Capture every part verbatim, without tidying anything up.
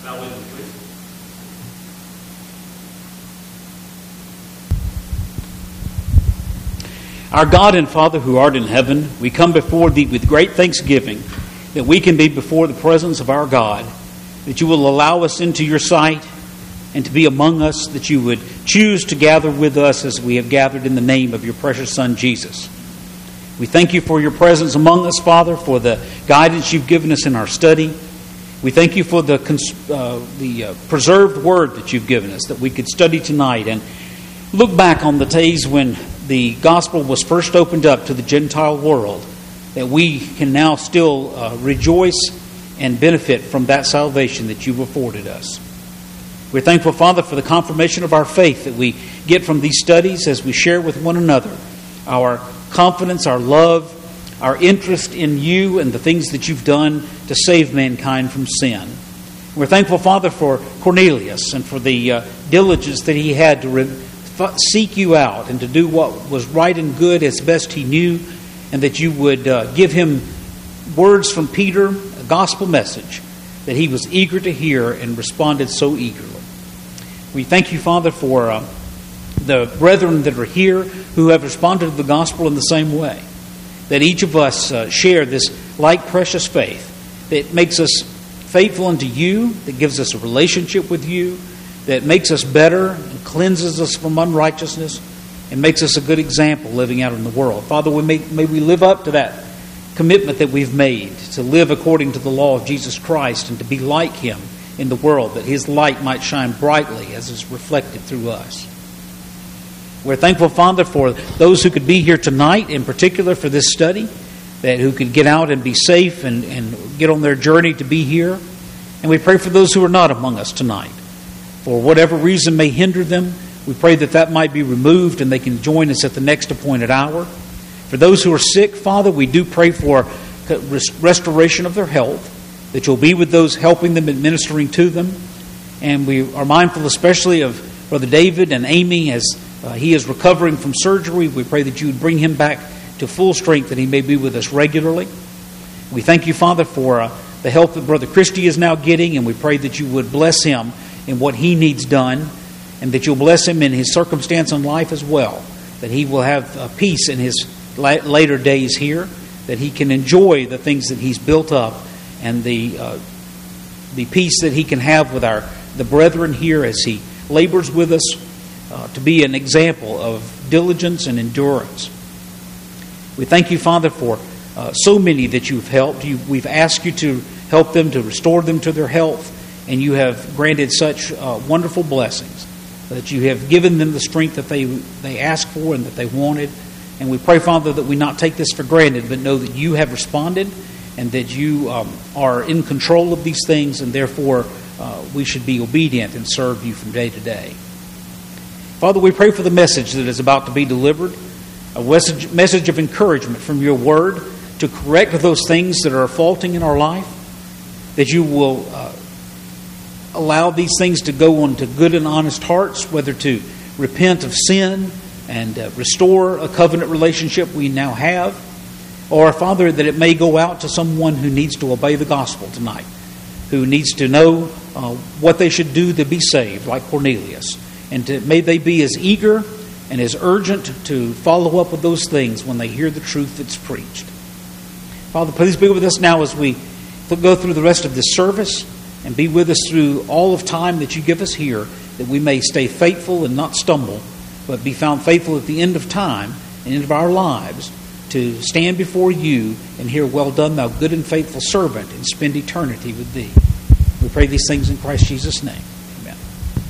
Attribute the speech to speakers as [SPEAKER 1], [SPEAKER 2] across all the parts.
[SPEAKER 1] Bow with me, please. Our God and Father who art in heaven, we come before Thee with great thanksgiving that we can be before the presence of our God, that You will allow us into Your sight and to be among us, that You would choose to gather with us as we have gathered in the name of Your precious Son, Jesus. We thank You for Your presence among us, Father, for the guidance You've given us in our study. We thank You for the uh, the uh, preserved word that You've given us, that we could study tonight and look back on the days when the gospel was first opened up to the Gentile world, that we can now still uh, rejoice and benefit from that salvation that You've afforded us. We're thankful, Father, for the confirmation of our faith that we get from these studies as we share with one another our confidence, our love, our interest in You and the things that You've done to save mankind from sin. We're thankful, Father, for Cornelius and for the uh, diligence that he had to re- seek You out and to do what was right and good as best he knew, and that You would uh, give him words from Peter, a gospel message that he was eager to hear and responded so eagerly. We thank You, Father, for uh, the brethren that are here who have responded to the gospel in the same way, that each of us uh, share this like precious faith that makes us faithful unto You, that gives us a relationship with You, that makes us better and cleanses us from unrighteousness and makes us a good example living out in the world. Father, we may, may we live up to that commitment that we've made to live according to the law of Jesus Christ and to be like Him in the world, that His light might shine brightly as is reflected through us. We're thankful, Father, for those who could be here tonight, in particular for this study, that who could get out and be safe and, and get on their journey to be here. And we pray for those who are not among us tonight. For whatever reason may hinder them, we pray that that might be removed and they can join us at the next appointed hour. For those who are sick, Father, we do pray for restoration of their health, that You'll be with those helping them and ministering to them. And we are mindful especially of Brother David and Amy as uh, he is recovering from surgery. We pray that You would bring him back to full strength, that he may be with us regularly. We thank You, Father, for uh, the help that Brother Christie is now getting, and we pray that You would bless him in what he needs done, and that You'll bless him in his circumstance in life as well, that he will have uh, peace in his la- later days here, that he can enjoy the things that he's built up, and the uh, the peace that he can have with our the brethren here as he labors with us uh, to be an example of diligence and endurance. We thank You, Father, for uh, so many that You've helped. You, we've asked You to help them, to restore them to their health, and You have granted such uh, wonderful blessings that You have given them the strength that they they asked for and that they wanted. And we pray, Father, that we not take this for granted, but know that You have responded and that You um, are in control of these things, and therefore uh, we should be obedient and serve You from day to day. Father, we pray for the message that is about to be delivered, a message, message of encouragement from Your Word to correct those things that are faulting in our life, that You will uh, allow these things to go on to good and honest hearts, whether to repent of sin and uh, restore a covenant relationship we now have, or, Father, that it may go out to someone who needs to obey the gospel tonight, who needs to know uh, what they should do to be saved, like Cornelius. And to, may they be as eager and as urgent to follow up with those things when they hear the truth that's preached. Father, please be with us now as we go through the rest of this service, and be with us through all of time that You give us here, that we may stay faithful and not stumble, but be found faithful at the end of time and end of our lives to stand before You and hear, "Well done, thou good and faithful servant," and spend eternity with Thee. We pray these things in Christ Jesus' name. Amen.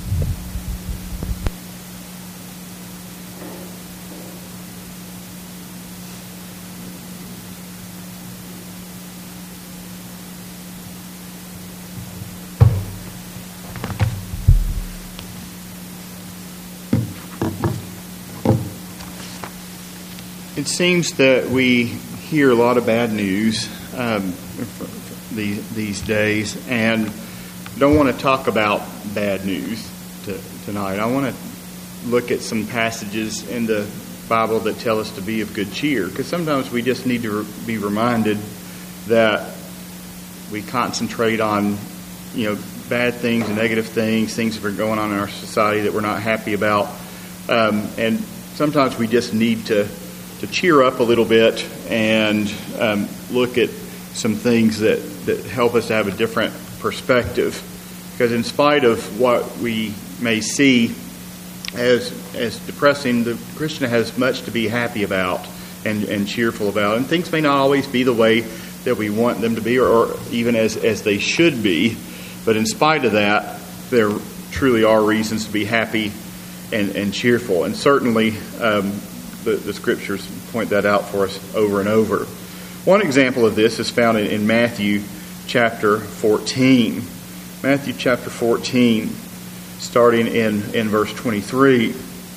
[SPEAKER 2] It seems that we hear a lot of bad news um, these days, and don't want to talk about bad news to, tonight. I want to look at some passages in the Bible that tell us to be of good cheer, because sometimes we just need to be reminded that we concentrate on, you know, bad things and negative things, things that are going on in our society that we're not happy about. Um, and sometimes we just need to, to cheer up a little bit and um, look at some things that, that help us to have a different perspective. Because in spite of what we may see as as depressing, the Christian has much to be happy about and, and cheerful about. And things may not always be the way that we want them to be, or, or even as, as they should be. But in spite of that, there truly are reasons to be happy and, and cheerful. And certainly um, the, the Scriptures point that out for us over and over. One example of this is found in, in Matthew chapter fourteen. Matthew chapter fourteen, starting in, in verse twenty-three.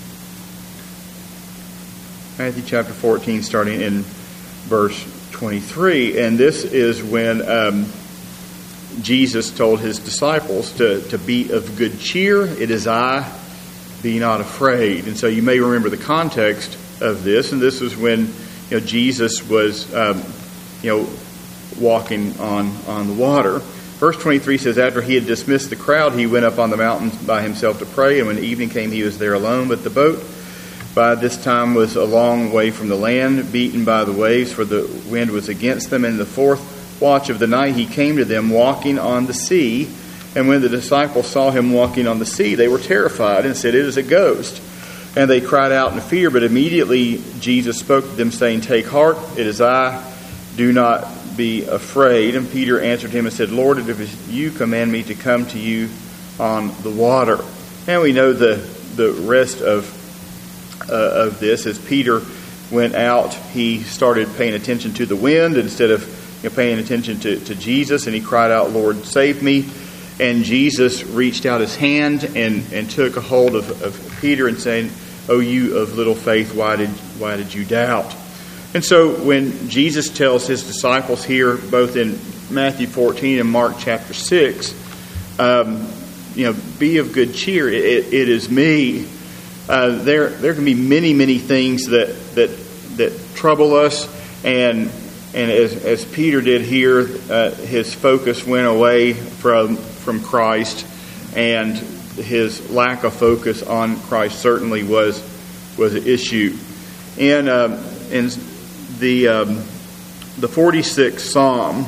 [SPEAKER 2] Matthew chapter fourteen, starting in verse twenty-three. And this is when um, Jesus told his disciples to, to be of good cheer. It is I, be not afraid. And so you may remember the context of this. And this is when you know Jesus was um, you know walking on, on the water. Verse twenty-three says, after he had dismissed the crowd, he went up on the mountain by himself to pray. And when evening came, he was there alone. But the boat by this time was a long way from the land, beaten by the waves, for the wind was against them. And in the fourth watch of the night he came to them walking on the sea. And when the disciples saw him walking on the sea, they were terrified and said, it is a ghost. And they cried out in fear. But immediately Jesus spoke to them, saying, take heart, it is I, do not be afraid. And Peter answered him and said, Lord, if it is you, command me to come to you on the water. And we know the, the rest of Uh, of this. As Peter went out, he started paying attention to the wind instead of you know, paying attention to, to Jesus, and he cried out, Lord, save me. And Jesus reached out his hand and, and took a hold of, of Peter and saying, O you of little faith, why did why did you doubt? And so when Jesus tells his disciples here, both in Matthew fourteen and Mark chapter six, um, you know, be of good cheer, it, it is me. Uh, there, there can be many, many things that that that trouble us, and and as as Peter did here, uh, his focus went away from from Christ, and his lack of focus on Christ certainly was was an issue. And uh, in the um, the forty-sixth Psalm,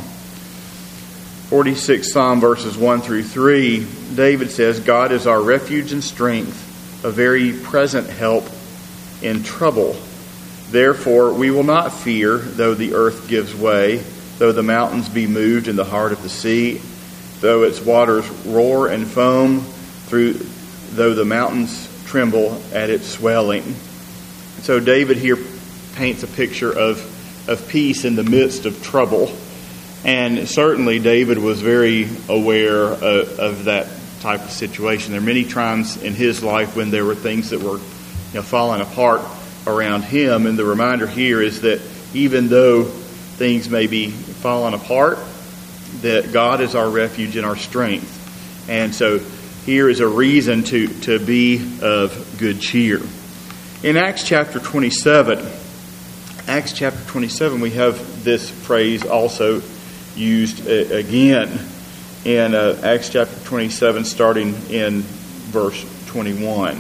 [SPEAKER 2] forty-sixth Psalm verses one through three, David says, God is our refuge and strength, a very present help in trouble. Therefore we will not fear, though the earth gives way, though the mountains be moved in the heart of the sea, though its waters roar and foam, through though the mountains tremble at its swelling. So David here paints a picture of, of peace in the midst of trouble. And certainly David was very aware of, of that type of situation. There are many times in his life when there were things that were you know, falling apart around him. And the reminder here is that even though things may be falling apart, that God is our refuge and our strength. And so here is a reason to, to be of good cheer. In Acts chapter twenty-seven, Acts chapter twenty-seven, we have this phrase also used again. In uh, Acts chapter twenty-seven, starting in verse twenty-one.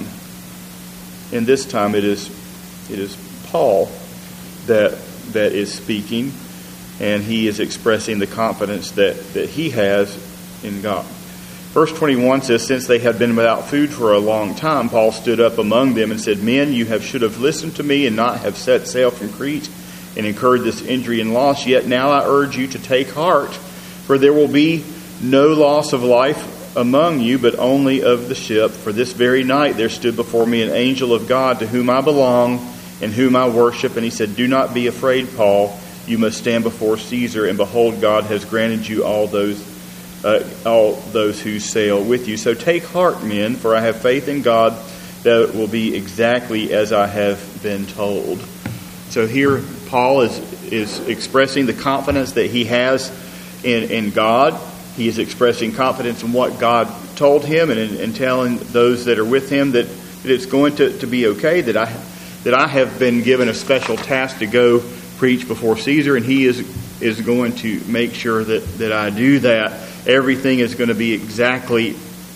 [SPEAKER 2] And this time it is it is Paul that that is speaking, and he is expressing the confidence that, that he has in God. Verse twenty-one says, since they had been without food for a long time, Paul stood up among them and said, men, you have should have listened to me and not have set sail from Crete and incurred this injury and loss. Yet now I urge you to take heart, for there will be no loss of life among you, but only of the ship. For this very night there stood before me an angel of God, to whom I belong and whom I worship. And he said, do not be afraid, Paul. You must stand before Caesar, and behold, God has granted you all those uh, all those who sail with you. So take heart, men, for I have faith in God that it will be exactly as I have been told. So here Paul is is expressing the confidence that he has in, in God. He is expressing confidence in what God told him, and in, in telling those that are with him that, that it's going to, to be okay, that I that I have been given a special task to go preach before Caesar, and he is is going to make sure that, that I do that. everything is going to be exactly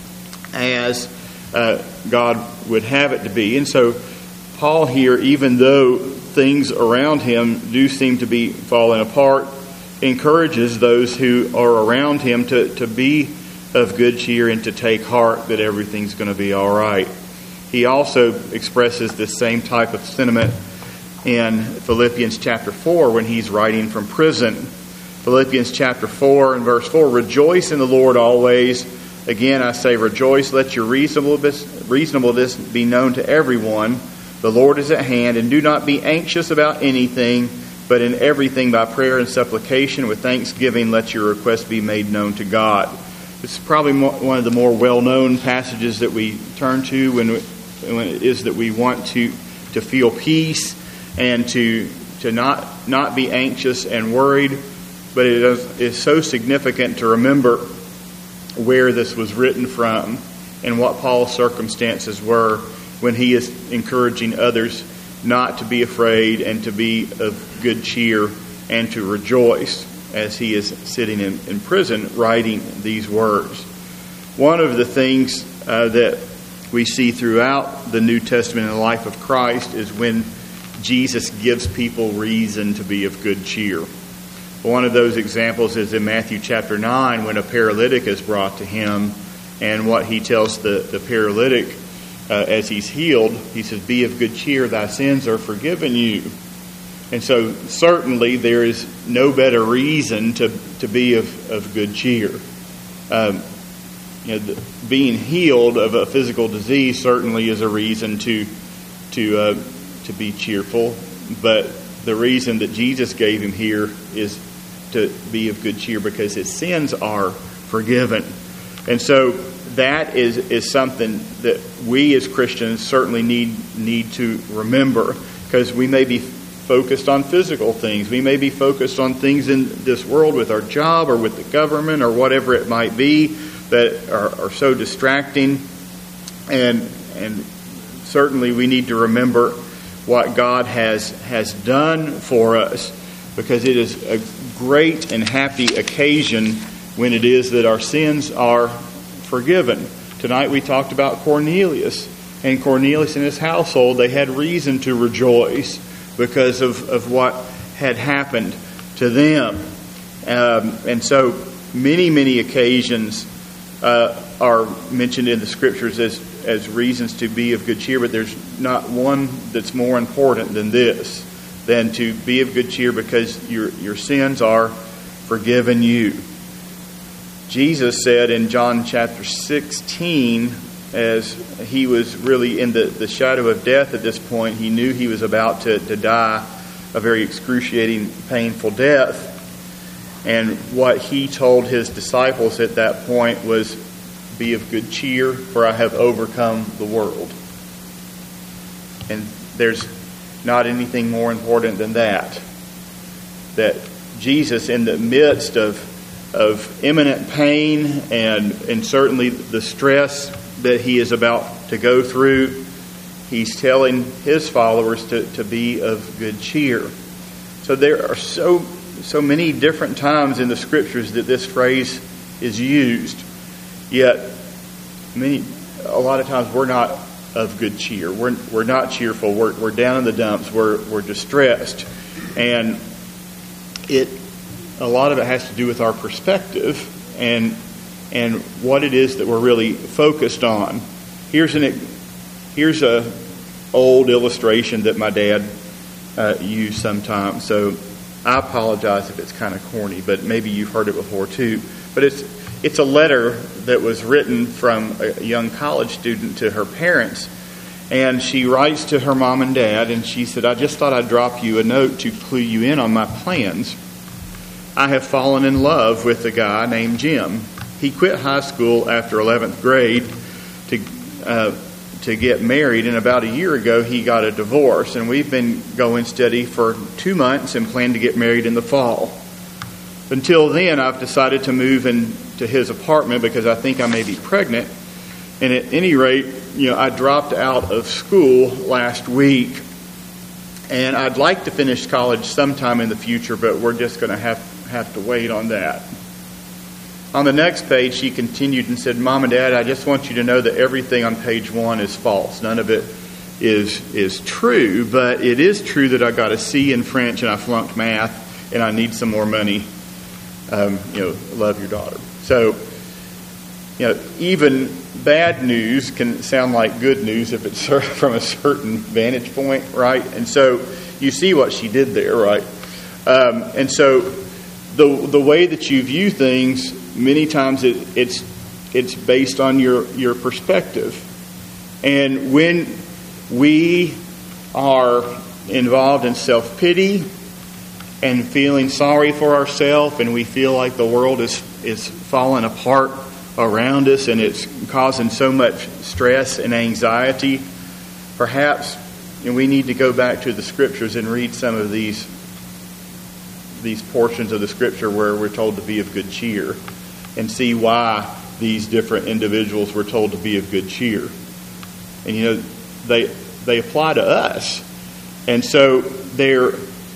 [SPEAKER 2] as uh, God would have it to be. And so Paul here, even though things around him do seem to be falling apart, encourages those who are around him to, to be of good cheer and to take heart that everything's going to be all right. He also expresses this same type of sentiment in Philippians chapter four when he's writing from prison. Philippians chapter four and verse four, rejoice in the Lord always. Again, I say rejoice. Let your reasonableness, reasonableness be known to everyone. The Lord is at hand, and do not be anxious about anything, but in everything by prayer and supplication with thanksgiving let your requests be made known to God. This is probably one of the more well-known passages that we turn to when, when it is that we want to, to feel peace and to to not not be anxious and worried. But it is, is so significant to remember where this was written from and what Paul's circumstances were when he is encouraging others not to be afraid and to be of good cheer and to rejoice as he is sitting in, in prison writing these words. One of the things uh, that we see throughout the New Testament and the life of Christ is when Jesus gives people reason to be of good cheer. One of those examples is in Matthew chapter nine when a paralytic is brought to him, and what he tells the, the paralytic uh, as he's healed, he says, be of good cheer, thy sins are forgiven you. And so certainly there is no better reason to, to be of, of good cheer. Um, you know, the, being healed of a physical disease certainly is a reason to to uh, to be cheerful, but the reason that Jesus gave him here is to be of good cheer because his sins are forgiven. And so that is, is something that we as Christians certainly need need to remember, because we may be focused on physical things. We may be focused on things in this world with our job or with the government or whatever it might be that are, are so distracting. And and certainly we need to remember what God has, has done for us, because it is a great and happy occasion when it is that our sins are forgiven. Tonight we talked about Cornelius. And Cornelius and his household, they had reason to rejoice because of, of what had happened to them. Um, and so many, many occasions uh, are mentioned in the Scriptures as, as reasons to be of good cheer, but there's not one that's more important than this, than to be of good cheer because your, your sins are forgiven you. Jesus said in John chapter sixteen, as he was really in the, the shadow of death at this point, he knew he was about to, to die a very excruciating, painful death. And what he told his disciples at that point was, be of good cheer, for I have overcome the world. And there's not anything more important than that. That Jesus, in the midst of, of imminent pain and, and certainly the stress that he is about to go through, he's telling his followers to, to be of good cheer. So there are so so many different times in the Scriptures that this phrase is used. Yet many a lot of times we're not of good cheer. We're we're not cheerful. We're we're down in the dumps. We're we're distressed. And it a lot of it has to do with our perspective and and what it is that we're really focused on. Here's an here's a old illustration that my dad uh, used sometimes. So I apologize if it's kind of corny, but maybe you've heard it before too. But it's it's a letter that was written from a young college student to her parents, and she writes to her mom and dad, and she said, "I just thought I'd drop you a note to clue you in on my plans. I have fallen in love with a guy named Jim. He quit high school after eleventh grade to uh, to get married, and about a year ago he got a divorce, and we've been going steady for two months and plan to get married in the fall. Until then, I've decided to move into his apartment because I think I may be pregnant. And at any rate, you know, I dropped out of school last week, and I'd like to finish college sometime in the future, but we're just going to have have to wait on that." On the next page, she continued and said, Mom and Dad, I just want you to know that everything on page one is false. None of it is is true, but it is true that I got a C in French and I flunked math and I need some more money. Um, you know, love your daughter. So, you know, even bad news can sound like good news if it's from a certain vantage point, right? And so you see what she did there, right? Um, and so the the way that you view things, many times it, it's it's based on your, your perspective. And when we are involved in self-pity and feeling sorry for ourselves, and we feel like the world is, is falling apart around us and it's causing so much stress and anxiety, perhaps and we need to go back to the Scriptures and read some of these these portions of the Scripture where we're told to be of good cheer and see why these different individuals were told to be of good cheer. And you know, they they apply to us. And so there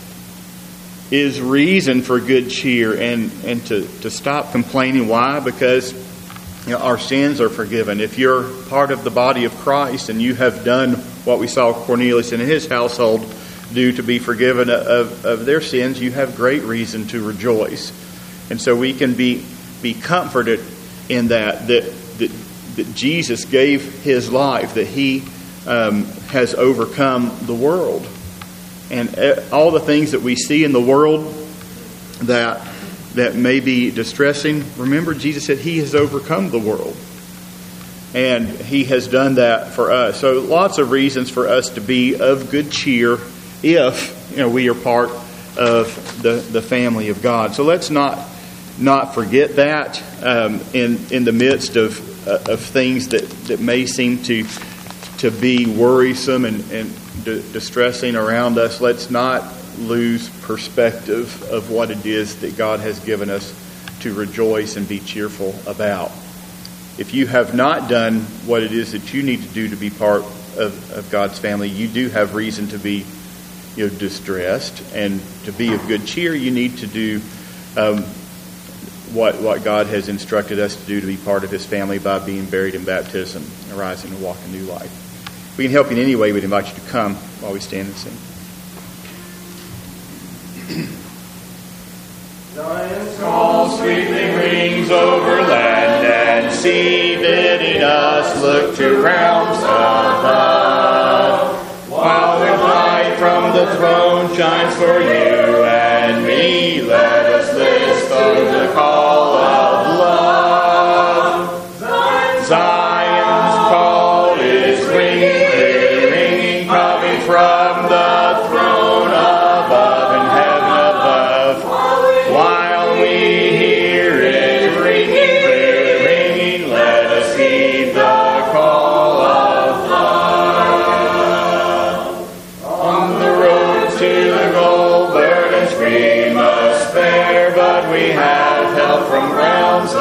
[SPEAKER 2] is reason for good cheer and, and to, to stop complaining. Why? Because you know, our sins are forgiven. If you're part of the body of Christ and you have done what we saw Cornelius and his household do to be forgiven of, of their sins, you have great reason to rejoice. And so we can be be comforted in that, that, that, that Jesus gave his life, that he um, has overcome the world. And all the things that we see in the world that that may be distressing, remember Jesus said he has overcome the world. And he has done that for us. So lots of reasons for us to be of good cheer if you know we are part of the, the family of God. So let's not not forget that um, in in the midst of uh, of things that, that may seem to to be worrisome and, and d- distressing around us. Let's not lose perspective of what it is that God has given us to rejoice and be cheerful about. If you have not done what it is that you need to do to be part of, of God's family, you do have reason to be you know, distressed. And to be of good cheer, you need to do um, what, what God has instructed us to do to be part of his family by being buried in baptism, arising and walking new life. If we can help you in any way, we'd invite you to come while we stand and sing. Zion's call sweetly rings over land and sea, bidding us look to realms above. While the light from the throne shines for you and me, let us listen to the call of love. Zion's call is ringing, ringing, coming from the throne above in heaven above. While we hear it ringing, clear ringing, let us heed the call of love. On the road to the goal, burdens we must bear, but we have help from realms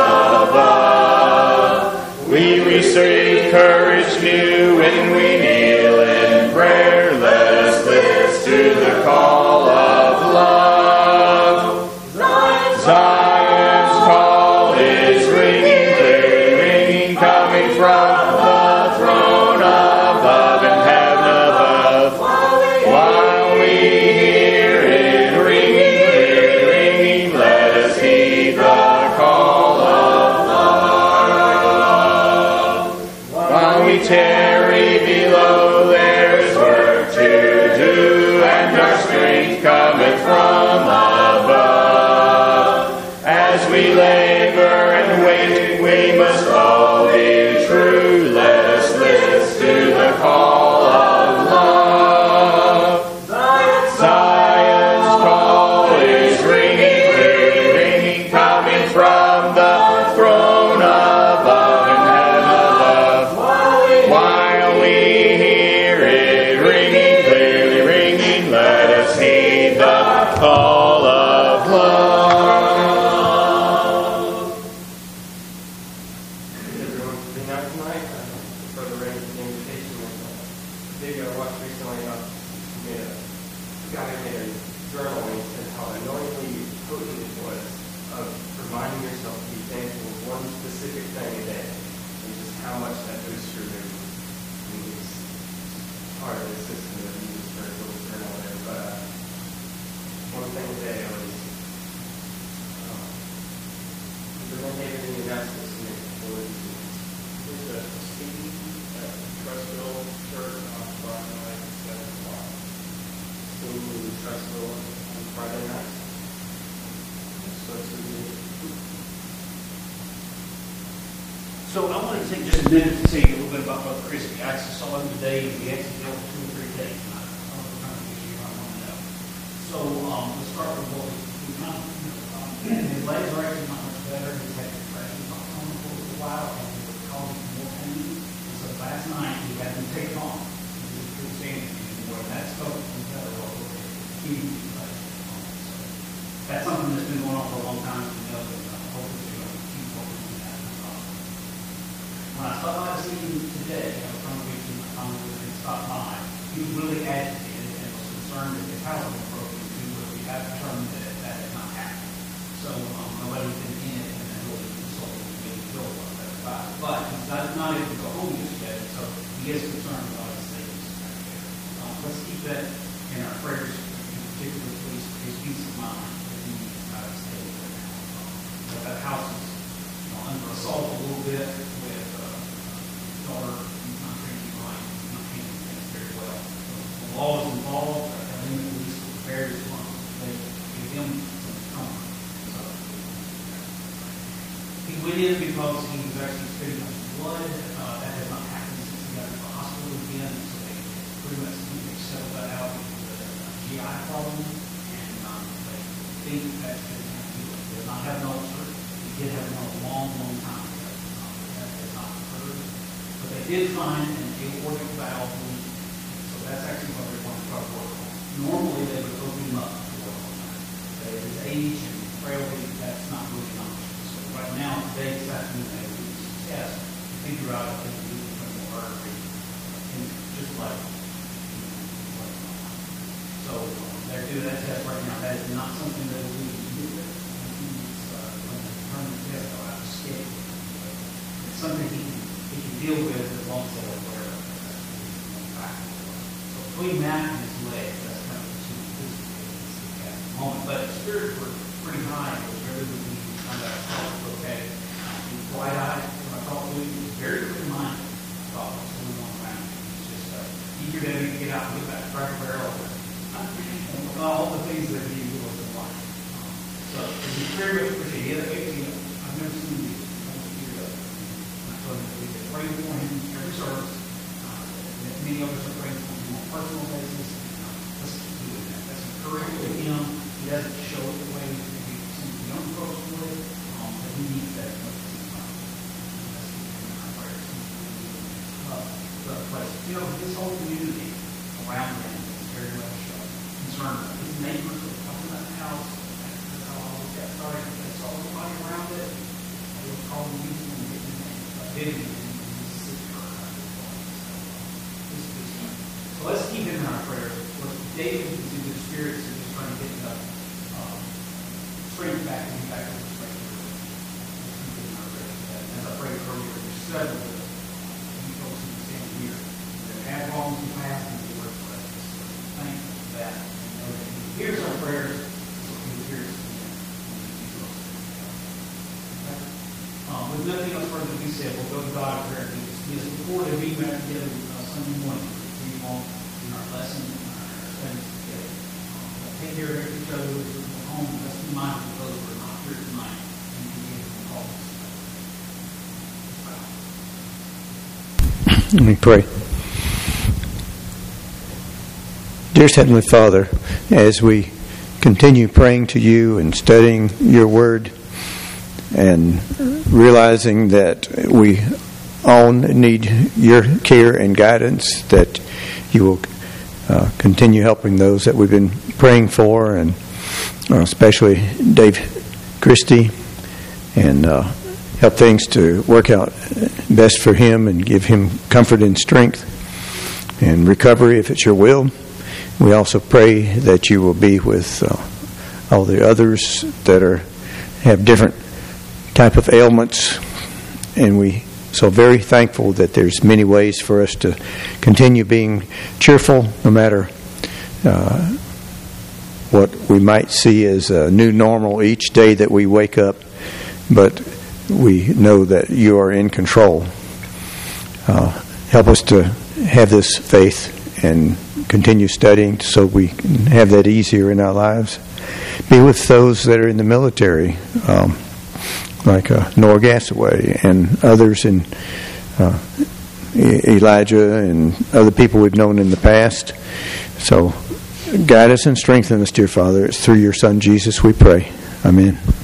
[SPEAKER 2] above. We receive courage new when we kneel in prayer. Let us listen to the call of love. Zion's call is ringing, clear ringing, coming from the throne above in heaven above. While we hear it ringing, clear ringing, let us heed the call of love. While we tarry below, there's work to do, and our strength cometh from above. As we labor and wait, we must all be true. Let us listen to the call of love. Zion's call is ringing, clear ringing, coming from the throne above in heaven above. While we hear it ringing, clearly ringing, let us heed the call of love.
[SPEAKER 3] Everyone being out tonight, uh, Brother Raymond's invitation was a video I watched recently of he made a guy made a journal and he said how annoyingly potent it was of reminding yourself to be thankful
[SPEAKER 1] want to take just a minute to tell you a little bit about Brother Christie. I actually saw him today, and we actually dealt with two or three days. And I don't know how many you I want to know. So um, let's start with what we kind of, um, his legs are actually not much better. He's had depression on him for a while, and it was causing more pain. And so last night, he had them take it off. He couldn't stand it anymore. And that's supposed to be better off with a huge depression. So that's something that's been going on for a long time. We know that uh, hopefully we're going to keep working on that. When I stopped by to see him today, I was trying to reach him, I found him and stopped by. He was really agitated and was concerned that his house was broken into, but we have determined that that had not happened. So um, nobody's been in it and then really consulted and maybe feel about that about it. But he's not, not able to go home just yet, so he is concerned about his things back there. Um, let's keep that in our prayers, in particular for his, his peace of mind that he needs out of state right now. Um, so that house is you know, under assault a little bit with daughter, he's not treating right, he's not handling things very well. So the law is involved, I think the police are very responsible. They give him some comfort. So he went in because he was actually spitting up blood. Uh, that has not happened since he got to the hospital again. So they pretty much think they settled that out with a G I problem, and um, they think that's going to heal it. He does not have an ulcer. He did have one a long, long time ago. Um, that has not occurred. But they did find an aortic valve leak, so that's actually what they're going to try to work on. Normally, they would open him up to work on that. But at his age and frailty, that's not really an option. So right now, today, this afternoon, they will use a test to figure out if they can do the femoral artery, and just like, you know, like so um, they're doing that test right now. That is not something that will be immediate. It's uh, when they turn the test, they'll have to schedule it. It's something he can he can deal with as long as they're aware of it. So between that and his legs, that's kind of the two physical things at the moment. But his spirits were pretty high. It was very good when he found out he was okay. He was wide-eyed when I talked to him. He was very clear-minded about what's going on around him. He was just uh, eager to get out and get back to Cracker Barrel and all the things that he was in life. Um, so it was very much appreciated. He had, I've never seen these. We could pray for him every service. Uh, many of us are praying for him on a personal basis. Uh, let's keep doing that. That's encouraging to him. He doesn't show it the way maybe some of the young folks would, um, but he needs that as much as he can. Let's keep him in our prayers. Uh, but, but, you know, this whole community around him is very much uh, concerned. His neighbors are coming to the house. That's how all this got started. They saw everybody around it. They were calling me and getting David in Mississippi. So let's keep him in our prayers. Of course, David is in good spirits and just trying to get enough um, strength back and back to the strength. Let's keep him in our prayers. And as I prayed earlier, there's several of you folks in the same year that have wrongs in the past and they work for us. So thankful for that. And know that he hears our prayers, so he hears us again. Um, with nothing else further to be said, we'll go to God in prayer. We just before that we met together uh, Sunday morning to continue on in our lesson and our studies together. Um, take care of each other as we go home. Let's be mindful of those who are not here tonight and continue to call us.
[SPEAKER 4] Let me pray. Dearest Heavenly Father, as we continue praying to you and studying your word, and realizing that we all need your care and guidance, that you will uh, continue helping those that we've been praying for, and uh, especially Dave Christie, and uh, help things to work out best for him and give him comfort and strength and recovery if it's your will. We also pray that you will be with uh, all the others that are have different type of ailments, and we so very thankful that there's many ways for us to continue being cheerful no matter uh, what we might see as a new normal each day that we wake up, but we know that you are in control. Uh, help us to have this faith and continue studying so we can have that easier in our lives. Be with those that are in the military, um, like uh, Noah Gasaway and others in uh, Elijah and other people we've known in the past. So guide us and strengthen us, dear Father. It's through your Son, Jesus, we pray. Amen.